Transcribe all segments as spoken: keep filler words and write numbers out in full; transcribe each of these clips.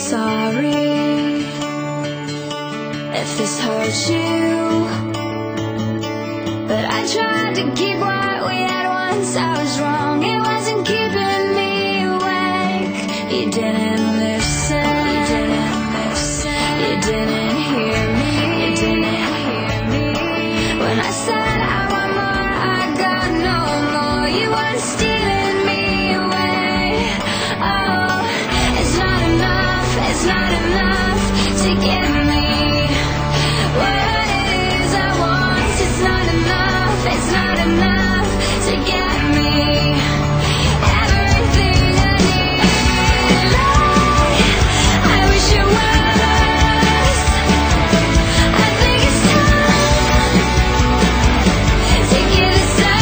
sorry if this hurts you, but I tried to keep what we had once. I was wrong, it wasn't keeping me awake. You didn't listen, you didn't listen, you didn't hear me, you didn't hear me. When I said I want more, I got no more. You weren't stealing me away. Oh, it's not enough, it's not enough to give me what it is I want. It's not enough, it's not enough to get me everything I need. I, I wish it was. I think it's time to give this up.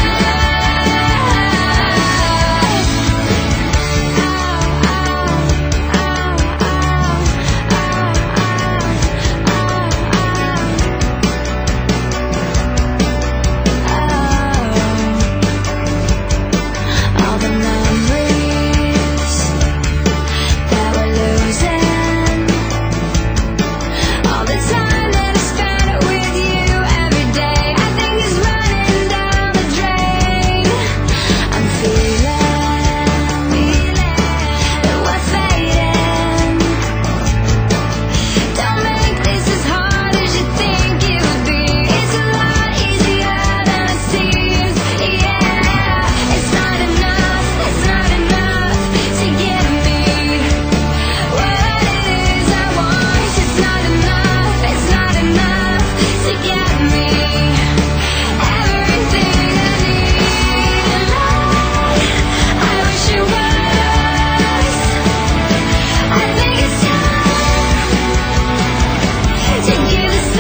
All the memories that we're losing, all the time that I spent with you every day, I think is running down the drain. I'm feeling, feeling that we're fading. Don't make this as hard as you think it would be. It's a lot easier than it seems. Yeah, it's not enough, it's not enough to give me what it is I want. It's not enough, it's not enough to get me everything I need. I wish it was. I think it's time to give this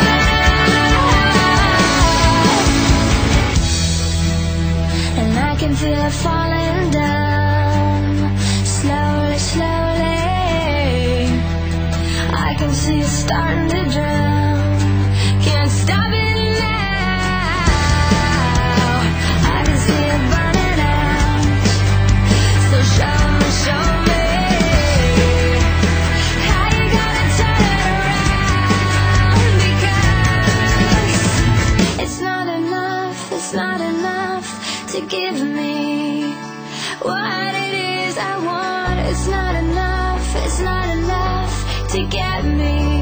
up. And I can feel it falling down, slowly, slowly. I can see it starting to drown. Can't stop it now. I can see it burning out. So show me, show me how you gonna turn it around. Because it's not enough, it's not enough to give me what it is I want. It's not enough, it's not enough to get me